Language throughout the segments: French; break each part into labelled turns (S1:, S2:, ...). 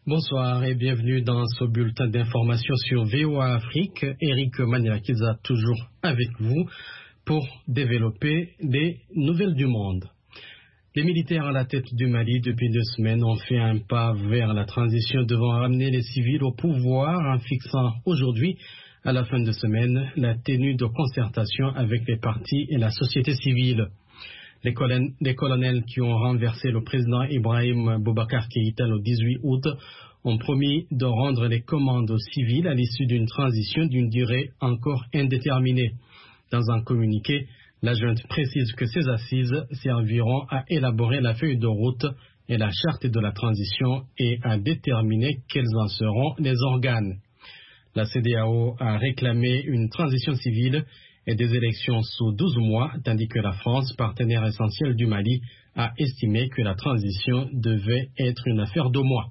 S1: Bonsoir et bienvenue dans ce bulletin d'information sur VOA Afrique. Eric Maniakiza toujours avec vous pour développer des nouvelles du monde. Les militaires à la tête du Mali depuis 2 semaines ont fait un pas vers la transition devant ramener les civils au pouvoir en fixant aujourd'hui, à la fin de semaine, la tenue de concertation avec les partis et la société civile. Les colonels qui ont renversé le président Ibrahim Boubacar Keïta le 18 août ont promis de rendre les commandes aux civils à l'issue d'une transition d'une durée encore indéterminée. Dans un communiqué, la junte précise que ces assises serviront à élaborer la feuille de route et la charte de la transition et à déterminer quels en seront les organes. La CEDEAO a réclamé une transition civile et des élections sous 12 mois, tandis que la France, partenaire essentiel du Mali, a estimé que la transition devait être une affaire de mois.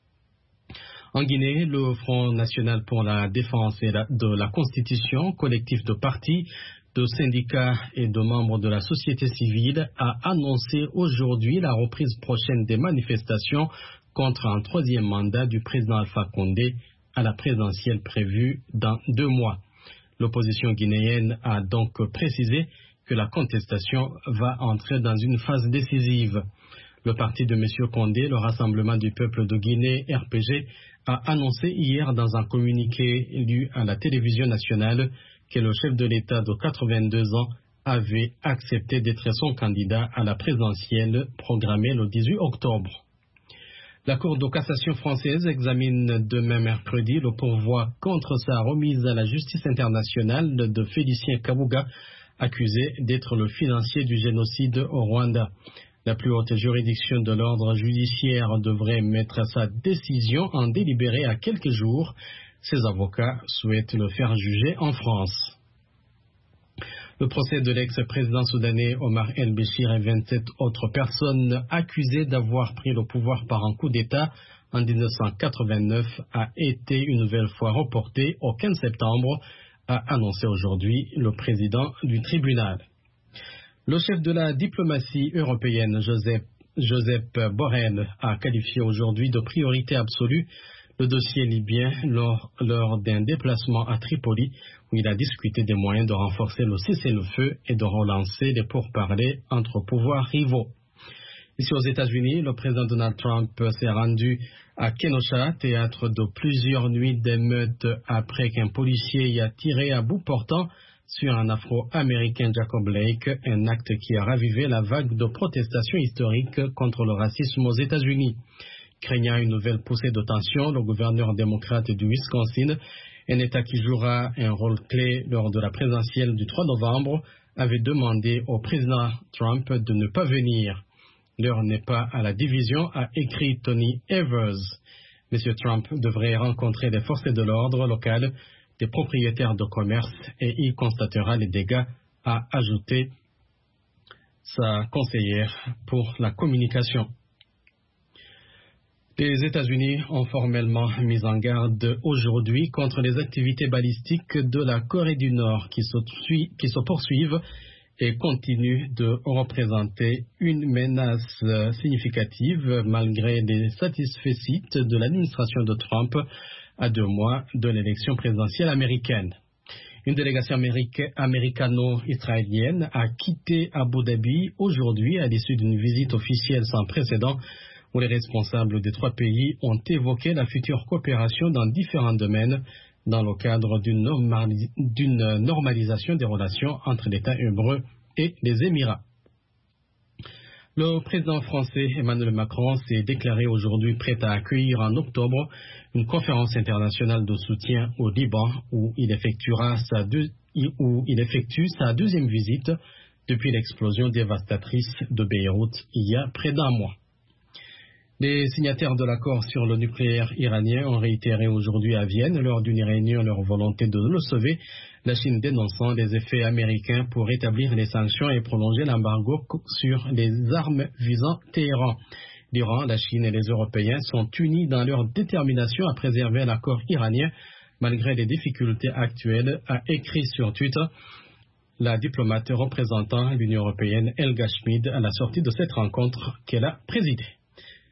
S1: En Guinée, le Front national pour la défense de la Constitution, collectif de partis, de syndicats et de membres de la société civile, a annoncé aujourd'hui la reprise prochaine des manifestations contre un 3e mandat du président Alpha Condé à la présidentielle prévue dans 2 mois. L'opposition guinéenne a donc précisé que la contestation va entrer dans une phase décisive. Le parti de M. Condé, le Rassemblement du peuple de Guinée, RPG, a annoncé hier dans un communiqué lu à la télévision nationale que le chef de l'État de 82 ans avait accepté d'être son candidat à la présidentielle programmée le 18 octobre. La Cour de cassation française examine demain mercredi le pourvoi contre sa remise à la justice internationale de Félicien Kabuga, accusé d'être le financier du génocide au Rwanda. La plus haute juridiction de l'ordre judiciaire devrait mettre sa décision en délibéré à quelques jours. Ses avocats souhaitent le faire juger en France. Le procès de l'ex-président soudanais Omar el-Béchir et 27 autres personnes accusées d'avoir pris le pouvoir par un coup d'État en 1989 a été une nouvelle fois reporté au 15 septembre, a annoncé aujourd'hui le président du tribunal. Le chef de la diplomatie européenne, Josep Borrell, a qualifié aujourd'hui de priorité absolue le dossier libyen lors d'un déplacement à Tripoli où il a discuté des moyens de renforcer le cessez-le-feu et de relancer les pourparlers entre pouvoirs rivaux. Ici aux États-Unis, le président Donald Trump s'est rendu à Kenosha, théâtre de plusieurs nuits d'émeutes après qu'un policier y a tiré à bout portant sur un Afro-Américain, Jacob Blake, un acte qui a ravivé la vague de protestations historiques contre le racisme aux États-Unis. Craignant une nouvelle poussée de tension, le gouverneur démocrate du Wisconsin, un État qui jouera un rôle clé lors de la présidentielle du 3 novembre, avait demandé au président Trump de ne pas venir. L'heure n'est pas à la division, a écrit Tony Evers. M. Trump devrait rencontrer les forces de l'ordre locales, des propriétaires de commerce et y constatera les dégâts, a ajouté sa conseillère pour la communication. Les États-Unis ont formellement mis en garde aujourd'hui contre les activités balistiques de la Corée du Nord qui se poursuivent et continuent de représenter une menace significative malgré les satisfecit de l'administration de Trump à 2 mois de l'élection présidentielle américaine. Une délégation américano-israélienne a quitté Abu Dhabi aujourd'hui à l'issue d'une visite officielle sans précédent où les responsables des 3 pays ont évoqué la future coopération dans différents domaines dans le cadre d'une normalisation des relations entre l'État hébreu et les Émirats. Le président français Emmanuel Macron s'est déclaré aujourd'hui prêt à accueillir en octobre une conférence internationale de soutien au Liban où il effectue sa 2e visite depuis l'explosion dévastatrice de Beyrouth il y a près d'1 mois. Les signataires de l'accord sur le nucléaire iranien ont réitéré aujourd'hui à Vienne lors d'une réunion leur volonté de le sauver, la Chine dénonçant les effets américains pour rétablir les sanctions et prolonger l'embargo sur les armes visant Téhéran. L'Iran, la Chine et les Européens sont unis dans leur détermination à préserver l'accord iranien malgré les difficultés actuelles, a écrit sur Twitter la diplomate représentant l'Union européenne Helga Schmid à la sortie de cette rencontre qu'elle a présidée.